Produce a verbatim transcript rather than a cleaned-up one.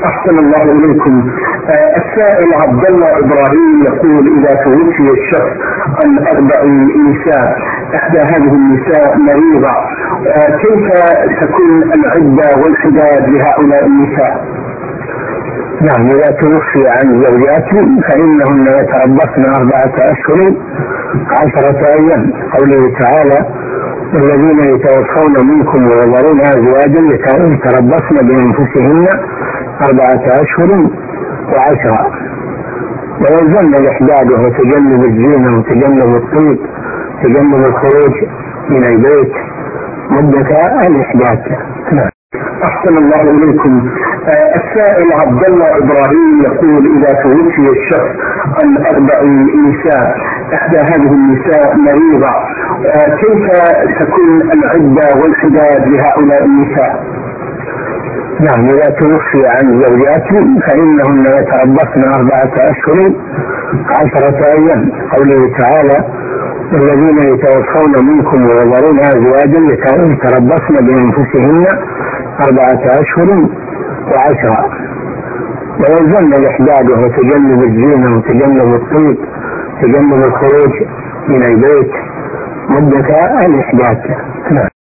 أحسن الله إليكم. آه السائل عبد الله إبراهيم يقول: إذا توفي الشخص عن أربع نساء، إحدى هذه النساء مريضة، آه كيف تكون العدة والحداد لهؤلاء النساء؟ نعم، إذا توفي عن زوجاته فإنهن يتربصن أربعة أشهر عشرة أيام، قوله تعالى: والذين يتوفون منكم ويذرون أزواجا يتربصن بأنفسهن أربعة أشهر وعشرة. ويلزمن الإحداد وهو تجنب الزينة وتجنب الطيب، تجنب الخروج من البيت مدة الإحداث. أحسن الله إليكم. آه السائل عبد الله إبراهيم يقول: إذا توفي الشخص عن أربع نساء، إحدى هذه النساء مريضة، آه كيف تكون العدة والحداد لهؤلاء النساء؟ نعم، إذا توفي عن زوجاته فإنهن يتربصن أربعة أشهر عشرة أيام، قوله تعالى: والذين يتوفون منكم ويذرون أزواجا يتربصن بأنفسهن أربعة أشهر وعشرة. ويلزمن الإحداد وهو تجنب الزينة وتجنب الطيب، تجنب الخروج من البيت مدة الإحداث.